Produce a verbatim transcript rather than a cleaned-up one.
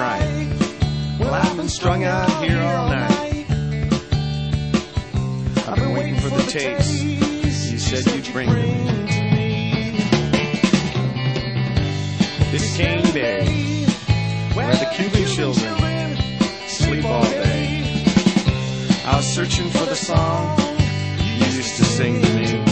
right. Well, I've been strung out here all night. I've been waiting for the taste you said you'd bring to me. It's Cane Day, where the Cuban children sleep all day. I was searching for the song you used to sing to me.